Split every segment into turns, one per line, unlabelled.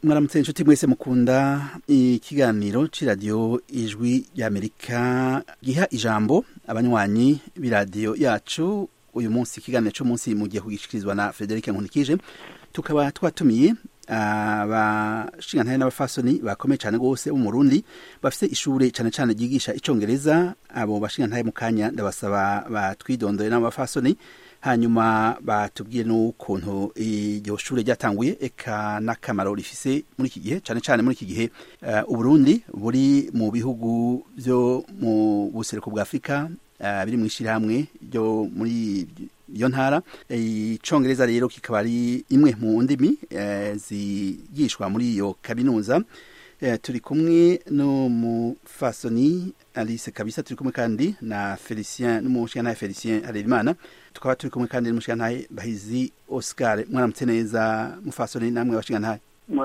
mwaramutse inshuti mwese mukunda ikiganiro c'iradiyo ijwi ry'Amerika giha ijambo abanywanyi b'iradiyo yacu. Uyu munsi ikiganiro c'umunsi mugiye kugishikirizwa na Frederic Nkunikije, tukaba twatumiye abashingantahe n'abafasoni bakomeye cyane gose bo mu Burundi bafise ishure cyane cyane ryigisha icongereza. Abo bashingantahe mu kanya ndabasaba batwidondore n'abafasoni, hanyuma batubwiye n'ukuntu iryo shure ryatanguye eka n'akamaro rifise muri iki gihe, cyane cyane muri iki gihe Uburundi buri mu bihugu byo mu buseruko bwa Afrika biri mu ishirahamwe ryo muri iyo ntara. Icongereza rero kikaba ari imwe mu ndimi zigishwa muri iyo kaminuza. Turi kumwe no mufasoni Alice Kabisa, turi kumwe kandi na Felicien n'umushingantahe Felicien Harerimana, tukaba turi kumwe kandi n'umushingantahe Bahizi Oscar. Mwaramutse neza mufasoni namwe bashingantahe.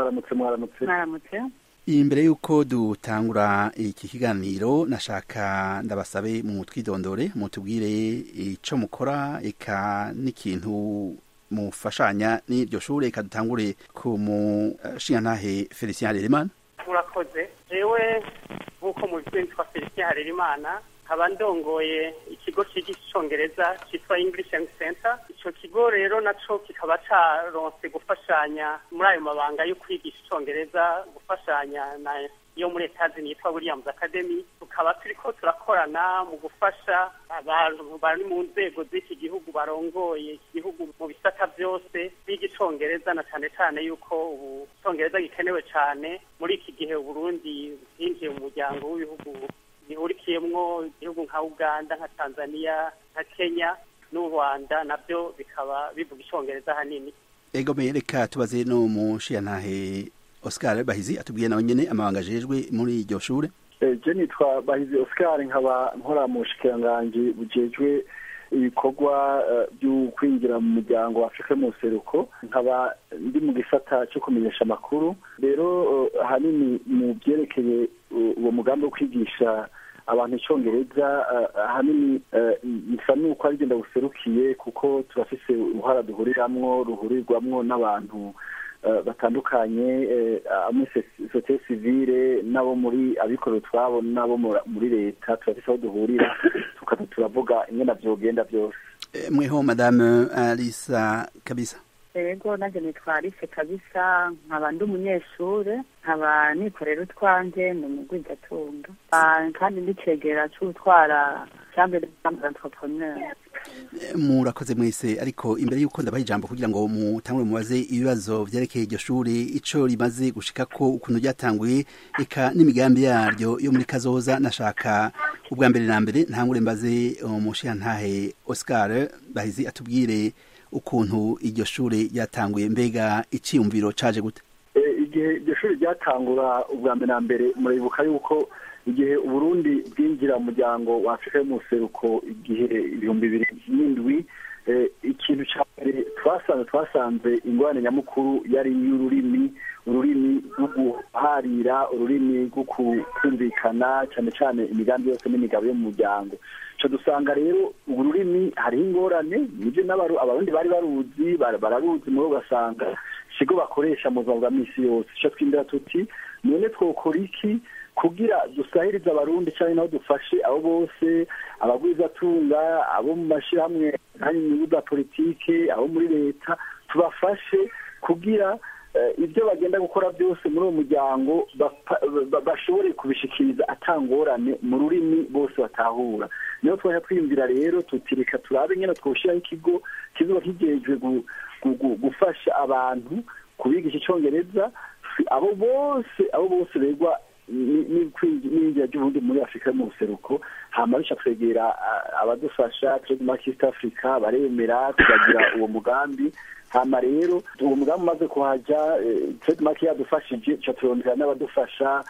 Mwaramutse.
Imbere yuko dutangura iki kiganiro nashaka ndabasabe mu twidondore mutubwire ico mukora eka n'ikintu mufashanya n'iryo shure. Eka dutangure ku mushingantahe Felicien Harerimana.
Murakoze. Jewe nkuko mubizi nitwa Felicien Harerimana, nkaba ndongoye ikigo cigisha icongereza citwa English Young Center. Ico kigo rero naco kikaba caronse gufashanya muri ayo mabanga yo kwigisha icongereza, gufashanya na yo muri etazi yitwa Williams Academy. Tukaba turiko turakorana mu gufasha abantu bari mu nzego z'iki gihugu barongoye iki gihugu mu bisata byose biga icongereza, na cyane cyane yuko ubu icongereza gikenewe cyane muri iki gihe Burundi bwinjiye mu muryango w'ibihugu bihurikiyemwo igihugu nka Uganda, nka Tanzania, nka Kenya n'u Rwanda, nabyo bikaba bivuga icongereza hanini.
Ego reka tubaze no mushingantahe Oscar Bahizi atubwiye nawe nyene amabanga ajejwe muri iryo shure.
Je nitwa Bahizi Oscar, nkaba nkora mu bushikiranganji bujejwe ibikorwa byo kwinjira mu muryango wa Afrika mu seruko, nkaba ndi mu gisata cyo kumenyesha amakuru. Rero hanini mu byerekeye uwo mugambi wo kwigisha abantu icongereza, hanini nsa nuko ari genda buserukiye, kuko turafise uruhara ruhurirwamwo n'abantu batandukanye, amwe société civile nabo muri abikorera twabo nabo muri leta. turafise aho duhurira turavuga ingene vyogenda byose.
Mweho Madame Alice Kabisa.
Ego nanje nitwa Alice Kabisa, nkaba ndi umunyeshure, nkaba nikorera utwanje mu mugwizatunga, kandi ndicegera c'utwara chambre d'entrepreneur.
Murakoze mwese, ariko imbere yuko ndabaha ijambo kugira ngo mutangure mubaze ibibazo vyerekeye iryo shure ico rimaze gushikako, ukuntu ryatanguye eka n'imigambi yaryo yo muri kazoza, nashaka ubwa mbere na mbere ntangure mbaze umushingantahe Oscar Bahizi atubwire ukuntu iryo shure ryatanguye, mbega iciyumviro caje gute?
Igihe iryo shure ryatangura ubwa mbere na mbere, muribuka yuko igihe Uburundi bwinjira mu muryango wa Afrika mu seruko igihe 2007, ikintu cya mbere twasanze ingorane nyamukuru yari y'ururimi rwo guharira, ururimi rwo kumvikana, cyane cyane imigambi yose n'imigabo yo mu muryango. Cyo dusanga rero ubu rurimi hari ingorane, nibyo abarundi bari baruzi bararuzi, muri ugasanga ikigo bakoresha mu buzima bwa misi yose. Cyo twindira tuti none twokora iki kugira dusahiriza abarundi cyane naho dufashe abo bose, abagwizatunga, abo mu mashirahamwe n'inyungu za politike, abo muri leta, tubafashe kugira ibyo bagenda gukora byose muri uwo muryango bashobore kubishikiriza atangorane mu rurimi bose batahura. Niyo twaje twiyumvira rero tutirika turabe nyene twoshiraho ikigo kizoba kijejwe gufasha abantu kubigisha icongereza, abo bose begwa n'injira ry'ubundi muri Afrika mu buseruko. Hama bisha twegera abadufasha Trademark East Africa, baremera tukagira uwo mugambi. Hama rero uwo mugambi umaze kuhaja, Trademark yadufashije, ca turondera n'abadufasha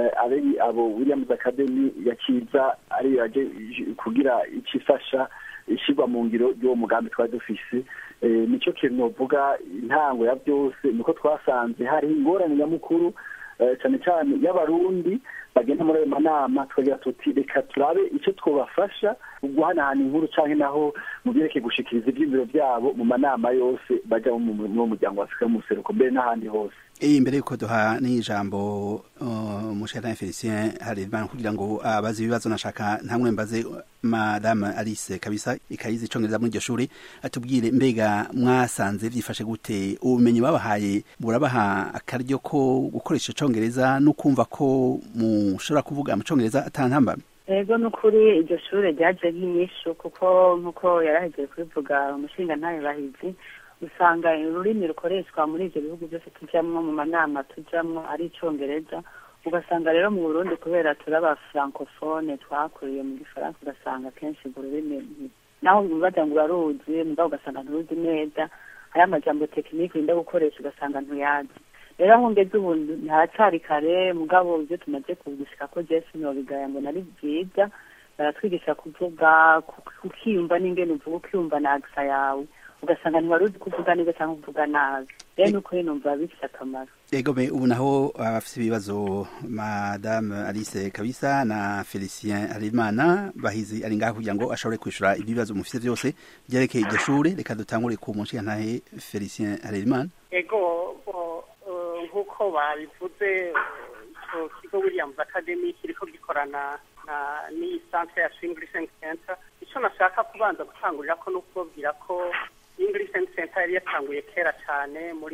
abo Williams Academy yakiza ari yaje kugira ikifasha ishirwa mu ngiro y'uwo mugambi twari dufise. Nico kintu novuga intango ya byose, niko twasanze hari ingorane nyamukuru cyane cyane y'abarundi bagenda muri ayo manama tukagira tuti reka turabe icyo twobafasha guhanahana inkuru canke naho mu byerekeye gushikiriza ivyiyumviro vyabo mu manama yose baja mu muryango wa Afrika y'umuseruko mbere n'ahandi hose.
Imbere yuko duha n'ijambo Mushana Felicien Harerimana kugira ngo abazi ibibazo nashaka ntamwe mbaze Madame Alice kabisa ikayizi icongereza muri iryo shuri atubwire mbega mwasanze vyifashe gute ubumenyi babahaye burabaha akaryo ko gukoresha icongereza no kumva ko mushobora kuvuga mu congereza atantamba.
Ego nukuri iryo shure ryaje nk'inyishu kuko nkuko yarahejeje kubivuga umushinga ntaye bahizi usanga ururimi rukoreshwa muri ivyo bihugu byose tujamwo mu manama tujamwo ari icongereza ugasanga rero mu Burundi kubera turaba francophone twakuriye mu gifaransa ugasanga kenshi urwo rurimi naho bibaza ngo uraruzi mugabo ugasanga nturuzi neza hari amajambo tekinike urinda gukoresha ugasanga ntuyazi rero aho ngeze ubu ntacari kare mugabo ivyo tumaze kugushika ko Jeff nobigaya ngo nari byiza baratwigisha kuvuga ukiyumva n'ingene uvuga ukiyumva na aksa yawe ugasanga ntiwaruzi kuvuga neza cyangwa kuvuga nabi rero nuko numva bifite akamaro.
Ego me ubu naho abafite ibibazo Madame Alice kabisa na Felicien Harerimana bahizi ari ngaho kugira ngo ashobore kwishura ibibazo mufite byose byerekeye iryo shure reka dutangure ku mushinga ntahe Felicien Harerimana.
Ego nkuko babivuze ico kigo Williams Academy kiriko gikorana ni Centre ya English Center ico nashaka kubanza gutangurira ko nukubwira ko English Center yari yatanguye kera cyane muri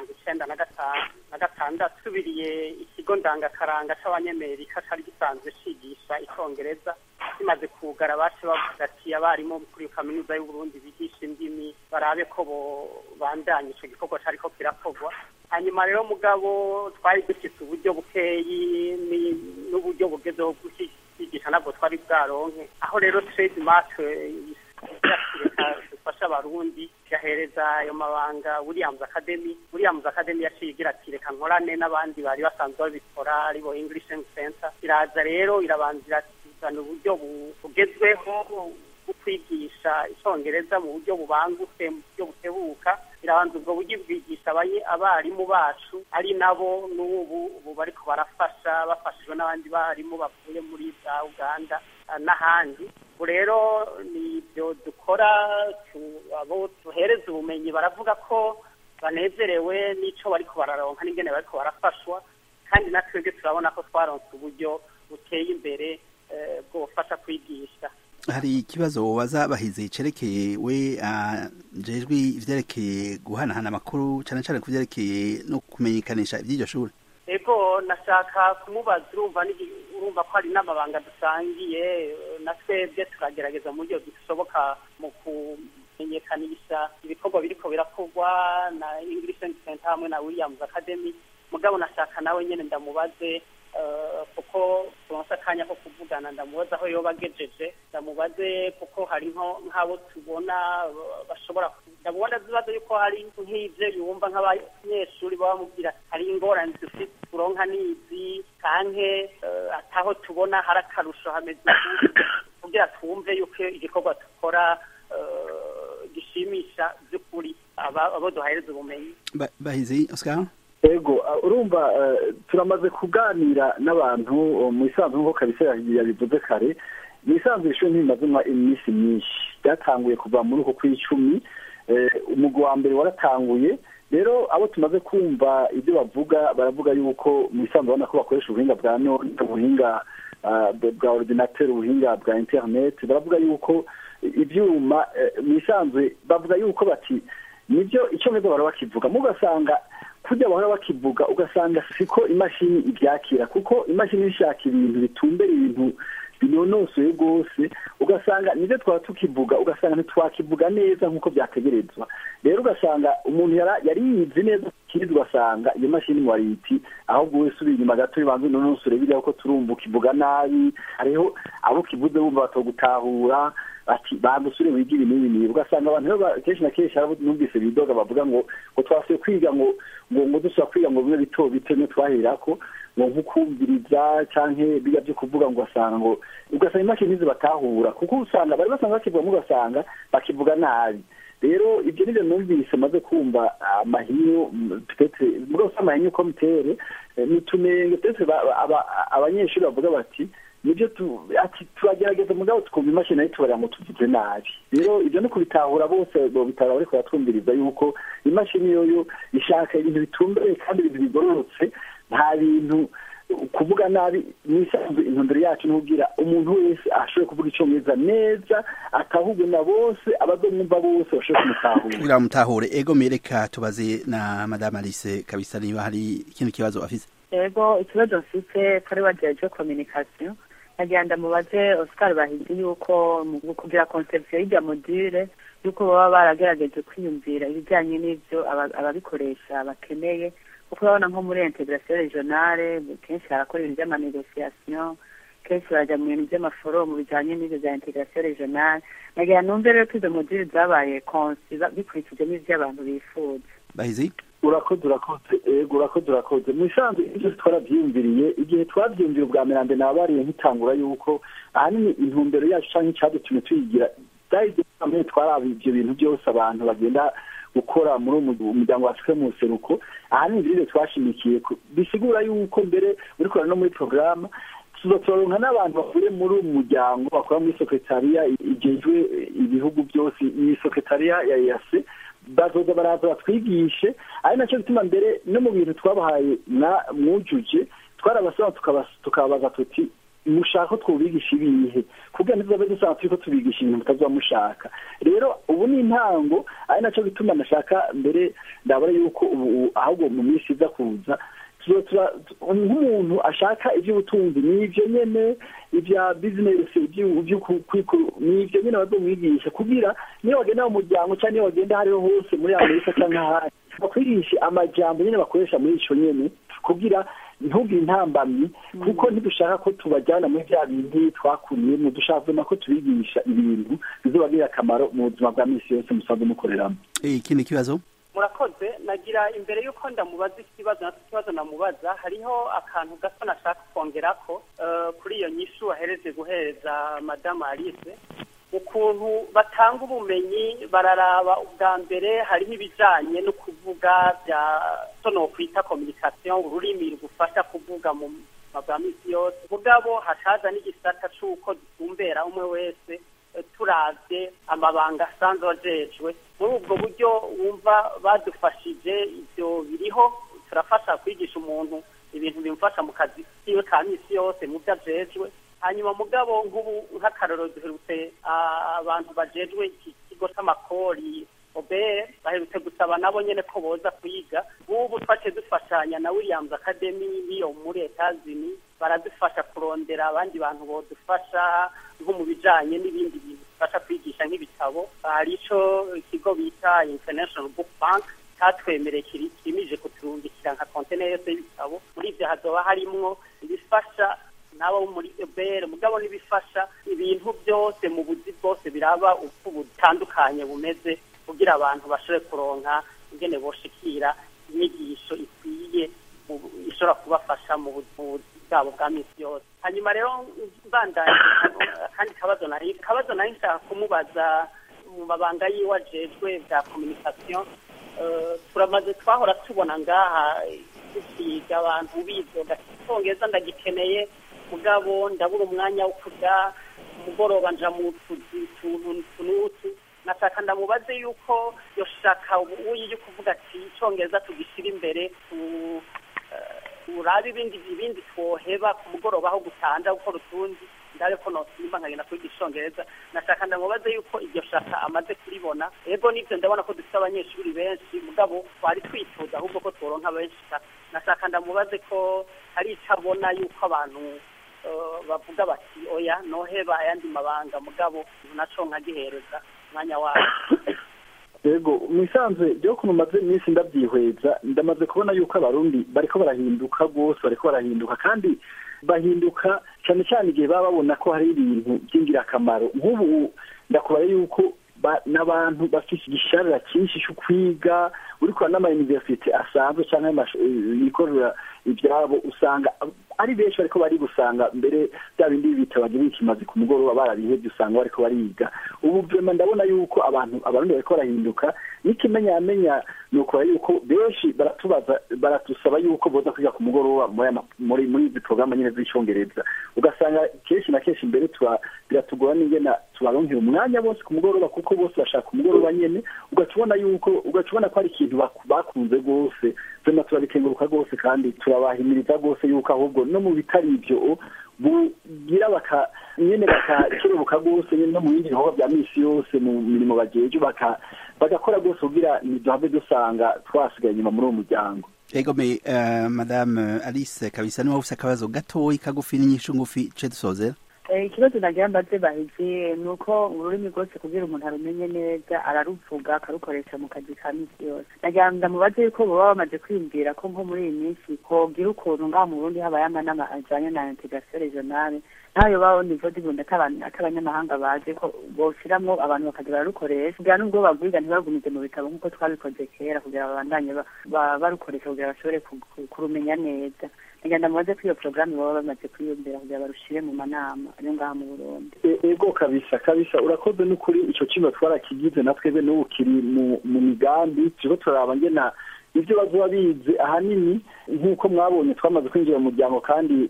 1996 subiriye ikigo ndangakaranga c'abanyamerika cari gisanzwe cigisha icongereza kimaze kugara bace bavuga ati abarimu kuri kaminuza y'u Burundi bigisha indimi barabe ko bo bandanye ico gikorwa cariko kirakorwa hanyuma rero mugabo twari dufite uburyo bukeyi n'uburyo bugezeho kwigisha nabwo twari bwaronke aho rero trademark dufasha abarundi gahereza ayo mabanga Williams Academy yaciye igira ati reka nkorane n'abandi bari basanzwe babikora aribo English Center iraza rero irabanzira kuzana uburyo bugezweho bwo kwigisha icongereza mu buryo bubangutse mu buryo butebuka irabanza ubwo buryo bwigisha abarimu bacu ari nabo n'ubu bariko barafasha bafashijwe n'abandi barimu bavuye muri za Uganda n'ahandi rero ni byo dukora abo tuhereza ubumenyi baravuga ko banezerewe n'ico bariko bararonka n'ingene bariko barafashwa kandi natwebwe turabona ko twaronse uburyo buteye imbere bwo gufasha kwigisha.
Hari ikibazo waza bahize cerekeye we jejwe ivyerekeye guhanahana amakuru cyane cyane kuvyerekeye no kumenyekanisha ivy'iryo shuri.
Ego nashaka kumubaza urumva ko hari n'amabanga dusangiye natwebwe tukagerageza mu buryo bishoboka mu kumenyekanisha ibikorwa biriko birakorwa na English Center hamwe na Williams Academy mugabo nashaka nawe nyene ndamubaze kuko turonse akanya ko kuvugana ndamubaza aho yoba agejeje ndamubaze kuko hari nk'abo tubona bashobora ndabona zibazo yuko hari nk'ivyo yumva nk'abanyeshuri bamubwira hari ingorane dufite turonka nizi kanke ataho tubona hari akarusho hameze kugira twumve yuko igikorwa dukora gishimisha by'ukuri abo duhahereza ubumenyi.
Bahizi Oscar.
Ego urumva turamaze kuganira n'abantu mu isanzwe nko kabisa yabivuze kare mu isanzwe ishuri ntibimazemo iminsi myinshi byatanguye kuva muri uko kw'icumi umugwi wa mbere waratanguye rero abo tumaze kumva ibyo bavuga baravuga yuko mu isanzwe babona ko bakoresha ubuhinga bwa none ubuhinga bwa ordinateur ubuhinga bwa internet baravuga yuko ibyuma mu isanzwe bavuga yuko bati nibyo icyo meze bara bakivuga mugasanga kujya bahora bakivuga ugasanga siko imashini ibyakira kuko imashini ishaka ibintu bitumbera ibintu binonosoye rwose ugasanga nibyo twaba tukivuga ugasanga ntitwakivuga neza nk'uko byategerezwa rero ugasanga umuntu yari yizi neza kindi ugasanga iyo mashini wariti ahubwo wese uri inyuma gato bibanze nonosore bijya uko turumva ukivuga nabi hariho abo kivuze bumva batogutahura ati bagusure wigira ibintu ugasanga abantu kenshi na kenshi numvise bidoga bavuga ngo twasuye kwiga ngo dusaba kwiga ngo bibe bito no twahirako ngo nkukumviriza canke biga byo kuvuga ngo ugasanga imashini zibatahura kuko usanga bari basanga bakivuga mu ugasanga bakivuga nabi rero ibyo nibyo numvise maze kumva amahinyu twese rwose amahinyu komitere nitunenge twese abanyeshuri bavuga bati nibyo turagerageza mugabo tukumva imashini nayo tubarira ngo tugize nabi rero ibyo no kubitahura bose bitara bariko baratwumviriza yuko imashini yoyo ishaka ibintu bitumbereye kandi ibintu bigororotse nta bintu kuvuga nabi nisanzwe intumbero yacu n'ubwira umuntu wese ashoboye kuvuga icyongereza neza atahubwe na bose abazomwumva bose bashobora kumutahura
kugira mutahure ego mereka tubaze na madame Alice kabisa niba hari ikintu kibazo afise
ego ikibazo mfite kari wajeje communication nagenda mubaze Oscar Bahigi yuko mu kugira conception y'ijya module yuko baba baragerageje kwiyumvira ibijyanye n'ivyo ababikoresha bakeneye kuko urabona nko muri integration regionale kenshi harakora ibintu by'amanegociation kenshi bajya mu bintu by'amaforomu bijyanye n'ibyo bya integration regionale nagira numve rero ko izo module zabaye konsi bikurikije n'ivyo abantu bifuza
Bahizi
urakoze mu isanzwe ibyo twarabyiyumviriye igihe twabyiyumvira ubwa mbere nabariye nkitangura yuko ahanini intumbero yacu cyangwa icyadutumye tuyigira byari twarabi ibyo bintu byose abantu bagenda gukora muri umuryango wa Afrika mu seruko ahanini ibyo twashimikiye bisigura yuko mbere uri korana no muri programme tuzotoronka n'abantu bavuye muri umuryango bakora muri secretariat igejwe ibihugu byose iyi secretariat ya EAC bazoza baraza batwigishe ari nacyo bituma mbere no mu bintu twabahaye na mwujuje twarabasaba tukabaza tuti mushaka twubigisha ibihe kugira ntizobe dusanga turiko tubigisha ibintu mutazoba mushaka rero ubu ni intango ari nacyo bituma nashaka mbere ndabona yuko ubu ahubwo mu minsi iza kuza nk'umuntu ashaka iby'ubutunzi n'ibyo nyene ibya business n'ibyo nyene bazomwigisha kugira niyo wagenda mu muryango cyangwa niyo wagenda hariho hose muri Amerika cyangwa ahandi bakwigisha amajambo nyene bakoresha muri ico nyene kugira ntugire intambamyi kuko ntidushaka ko tubajyana muri bya bindi twakuriyemo dushaka ko tubigisha ibintu bizobagirira akamaro mu buzima bwa misi yose musanzwe mukoreramo
ikindi kibazo
murakoze nagira imbere yuko ndamubaza ikibazo namubaza hariho akantu gato nashaka kongerako kuri iyo nyishu ahereze guhereza madame Alice ukuntu batanga ubumenyi bararaba ubwa mbere hariho ibijanye no kuvuga bya sono kwita communication ururimi rugufasha kuvuga mu mabwa misi yose mugabo hashaza n'igisata c'uko dutumbera umwe wese turavye amabanga asanzwe ajejwe muri ubwo buryo wumva badufashije ivyo biriho turafasha kwigisha umuntu ibintu bimufasha mu kazi kiwe ka misi yose mu byo ajejwe hanyuma mugabo nk'ubu nk'akarorero duherutse abantu bajejwe ikigo c'amakori Obert baherutse gusaba nabo nyene ko boza kuyiga ubu twace dufashanya na Williams Academy niyo muri Etazini baradufasha kurondera abandi bantu bodufasha nko mu bijanye n'ibindi bintu bafasha kwigisha nk'ibitabo hari ico ikigo bita International Book Bank katwemereye kimije kuturungikira nka container yose y'ibitabo muri ivyo hazoba harimwo ibifasha nabo muri Obert mugabo n'ibifasha ibintu byose mu buzi bwose biraba uko butandukanye bumeze kugira abantu bashobore kuronka ingene boshikira inyigisho ikwiye ishobora kubafasha mu buzi bwabo bwa misi yose hanyuma rero mbandanye kandi kabazo nari nshaka kumubaza mu mabanga yiwe ajejwe bwa communication turamaze twahora tubona ngaha dusiga abantu bizoga icyongereza ndagikeneye mugabo ndabura umwanya wo kurya umugoroba nja mu tuntu nashaka ndamubaze yuko yoshaka uyu kuvuga ati icyongereza tugishyira imbere urabe ibindi twoheba ku mugoroba aho gutanda gukora utundi ndabe ko nosimba nkagenda kwiga icyongereza nashaka ndamubaze yuko iryo shaka amaze kuribona ego nibyo ndabona ko dufite abanyeshuri benshi mugabo twari twifuza ahubwo ko tworonka benshi nashaka ndamubaze ko hari icyo abona yuko abantu bavuga bati oya noheba ayandi mabanga mugabo naco nkagihereza mwanya wawe
yego misanzwe byo kunumaze iminsi ndabyihweza ndamaze kubona yuko abarundi bariko barahinduka rwose bariko barahinduka kandi bahinduka cyane cyane igihe baba babona ko hari ibintu by'ingirakamaro nk'ubu ndakubara yuko n'abantu bafite igisharira cyinshi cyo kwiga uriko n'ama university asanzwe cyangwa yikorera ibyabo usanga ari benshi bariko bari gusanga mbere bya bindi bitabagira ikimazi ku mugoroba barabihebye usanga bariko bariga ubu vraiment ndabona yuko abantu bariko barahinduka n'ikimenyamenya nuko yuko benshi baratusaba yuko boza kwiga ku mugoroba muri izi porogaramu nyine z'icyongereza ugasanga kenshi na kenshi mbere biratugora n'ingena tubaronkera umwanya bose ku mugoroba kuko bose bashaka umugoroba nyene ugacubona ko ari ikintu bakunze rwose vraiment turabikenguruka rwose kandi turabahimiriza rwose yuko ahubwo no mu bitari ibyo bugira bakakerubuka rwose no mu bindi bikorwa bya misi yose mu mirimo bajeje bagakora rwose kugira ntiduhave dusanga twasigaye inyuma muri uwo muryango.
Egome Madame Alice Kabisa niba ufise akabazo gatoyi kagufi n'inyishu ngufi ce dusozera.
Ikibazo nagira mbaze bahizi nuko ururimi rwose kugira umuntu arumenye neza araruvuga akarukoresha mu kazi ka misi yose. Nagira ndamubaze yuko baba bamaze kwiyumvira ko nko muri iyi minsi hogira ukuntu ngaha mu Burundi habaye amanama ajanye na integration regionale ntayo baho nivo dibunda k'abanyamahanga baje ko boshiramwo abantu bakaza bararukoresha kugira nubwo bagwiga ntibagumize mu bitabo nk'uko twabikoze kera kugira babandanye barukoresha kugira bashobore kurumenya neza. Ngenda mubaze ko iyo programme baba bamaze kwiyumvira kugira barushire mu manama ari ngaha mu Burundi.
Ego kabisa urakoze n'ukuri ico kintu twarakigize natwebe n'ubu kiri mu migambi turiko turaraba ngena ivyo bazoba bize ahanini nk'uko mwabonye twamaze kwinjira mu muryango kandi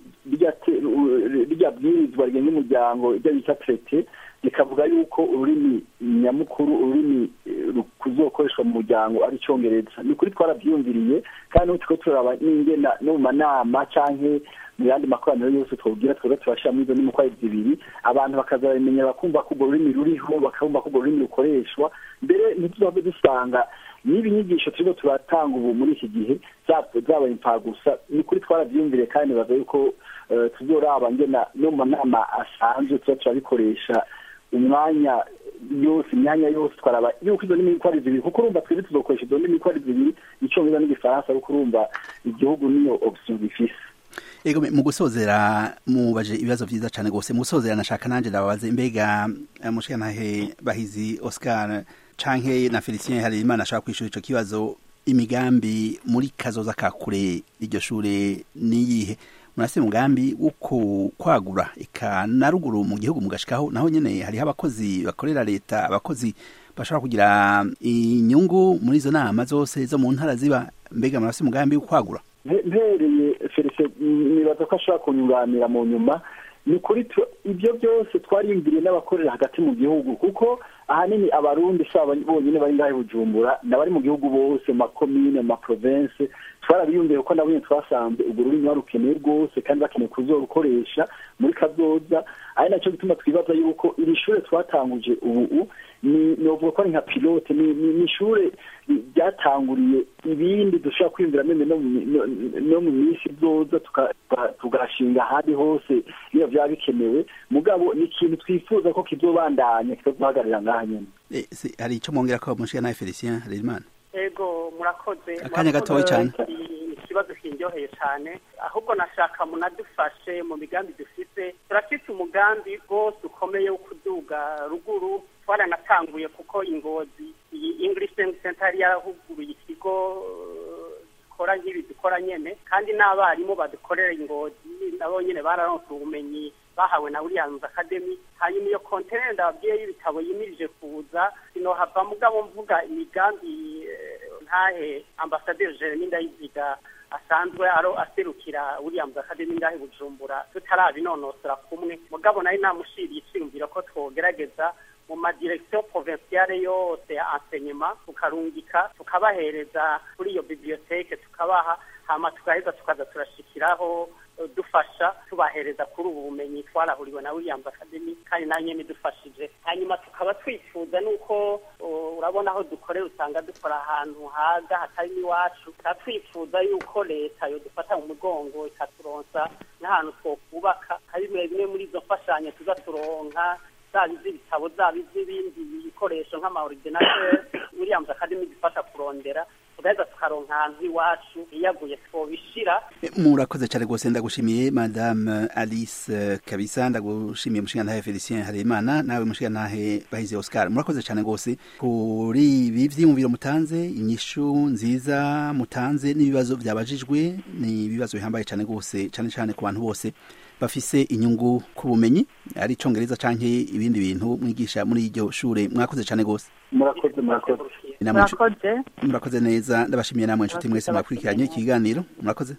rijya bwirizwa rigenga umuryango ibyo bita traité rikavuga yuko ururimi nyamukuru ururimi kuzokoreshwa mu muryango ari icyongereza ni kuri twarabyumviriye kandi n'utwo turaba n'ingena no mu manama canke mu yandi makoraniro yose twabwira twebwe tubashira muri izo n'umukwezi zibiri abantu bakazabimenya bakumva ko urwo rurimi ruriho bakumva ko urwo rurimi rukoreshwa mbere ntituzabe dusanga niba inyigisho turiko turatanga ubu muri iki gihe zabaye impfagusa ni kuri twaravyumvire kandi baza yuko tuzoraba ngena no mu manama asanzwe tuba turabikoresha imyanya yose twaraba yuko izo ndimi ko ari zibiri kuko urumva twebwe tuzokoresha izo ndimi ko ari zibiri icyongereza n'igifaransa ariko urumva igihugu niyo option bifise.
Ego mu gusozera mubaje ibibazo vyiza cyane gose mu gusozera nashaka nanje ndababaze mbega mushikanahe Bahizi Oscar canke na Felicien Harerimana ashaka kwishura ico kibazo imigambi muri kazoza kakure iryo shure niyihe murase umugambi uko kwagura eka na ruguru mu gihugu mugashikaho naho nyene hari abakozi bakorera leta abakozi bashaka kugira inyungu muri izo nama zose zo mu ntara ziba mbega murase umugambi ukwagura
mpereye Felicien nibaza ko ashaka kunyunganira mu nyuma ni kuri ibyo byose twariyumviriye n'abakorera hagati mu gihugu kuko ahanini abarundi saba bonyine bari ngahe Bujumbura n'abari mu gihugu bose makomine ma province twarabiyumviye ko nabonye twasanze ubwo rurimi warukeneye rwose kandi bakeneye kuzorukoresha muri kazoza ari nacyo gituma twibaza yuko iri shure twatanguje ubu novuga ko ari nka pilote ni ishure ryatanguriye ibindi dushobora kwiyumvira meme no mu minsi izoza tugashinga ahandi hose iyo byaba bikenewe mugabo ni ikintu twifuza ko kizobandanya kitazohagararira ngaha nyene.
Hari ico mwongera ko mushika nawe Felicien Harerimana?
Ego murakoze
akanya gatoyi cyane
ikibazo kinjoheye cyane ahubwo nashaka munadufashe mu migambi dufite turafite umugambi rwose ukomeye wo kuduga ruguru twaranatanguye kuko Ingozi iyi English Center yarahuguruye ikigo dukora nk'ibi dukora nyene kandi n'abarimu badukorera Ingozi nabo nyene bararonse ubumenyi bahawe na Williams Academy hanyuma iyo container ndababwiye y'ibitabo yimirije kuza sinohava mugabo mvuga imigambi ntahe Ambassadeur Jeremy Ndayiziga asanzwe aserukira Williams Academy ngahe Bujumbura tutarabinonosora kumwe mugabo nayo namushiriye iciyumvira ko twogerageza mu madirection provinciale yose ya enseignement tukarungika tukabahereza kuri iyo bibliothèque tukabaha hama tukaheza tukaza turashikiraho dufasha tubahereza kuri ubu bumenyi twarahuriwe na Williams Academy kandi nayo nyene dufashije hanyuma tukaba twifuza nuko urabona aho dukorera usanga dukora ahantu haga hatari iwacu twifuza yuko leta yo dufata mu mugongo ikaturonsa n'ahantu twokubaka hari bimwe muri izo mfashanyo tuza turonka zabizi ibitabo zabizi ibindi bikoresho nk'amaordinateur Williams Academy dufasha kurondera tugaheza tukaronka ntanzi wacu iyaguye twobishira.
Murakoze cyane rwose, ndagushimiye Madame Alice Kabisa, ndagushimiye Mushingantahe Felicien Harerimana, nawe Mushingantahe Bahizi Oscar, murakoze cyane rwose kuri ibi vyiyumviro mutanze, inyishu nziza mutanze n'ibibazo byabajijwe, ni ibibazo bihambaye cyane rwose, cyane cyane ku bantu bose bafise inyungu ku bumenyi ari icongereza canke ibindi bintu mwigisha muri iryo shure. Mwakoze cyane rwose.
murakoze
Murakoze neza, ndabashimiye namwe inshuti mwese mwakurikiranye ikiganiro. Murakoze.